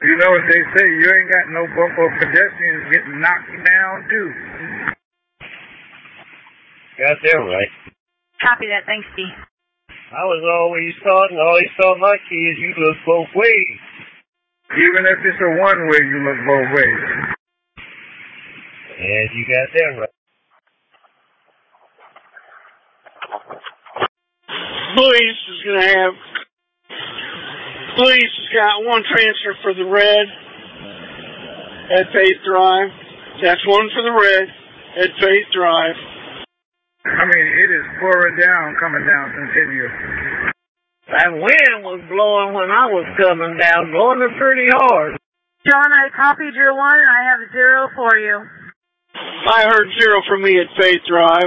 You know what they say, you ain't got no bumper pedestrians getting knocked down too. Got that right. Copy that. Thanks, D. I was always taught my kids you look both ways. Even if it's a one-way, you look both ways. And you got that right. Police has got one transfer for the red at Faith Drive. That's one for the red at Faith Drive. I mean, it is pouring down, coming down Centennial. That wind was blowing when I was coming down, blowing it pretty hard. John, I copied your one, and I have 0 for you. I heard 0 from me at Faith Drive.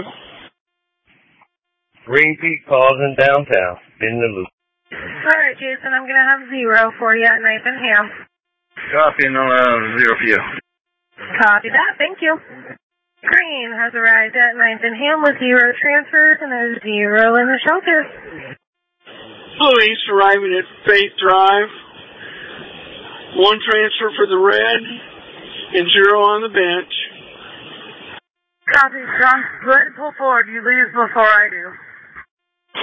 Green Peak pausing downtown. In the loop. All right, Jason, I'm going to have 0 for you at Nathan Ham. Copy, and I'll have 0 for you. Copy that. Thank you. Green has arrived at 9th and Ham with 0 transfers, and there's 0 in the shelter. Police arriving at Faith Drive. One transfer for the red and 0 on the bench. Copy, John. Go ahead and pull forward. You leave before I do.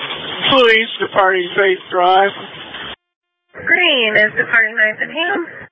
Police departing Faith Drive. Green is departing 9th and Ham.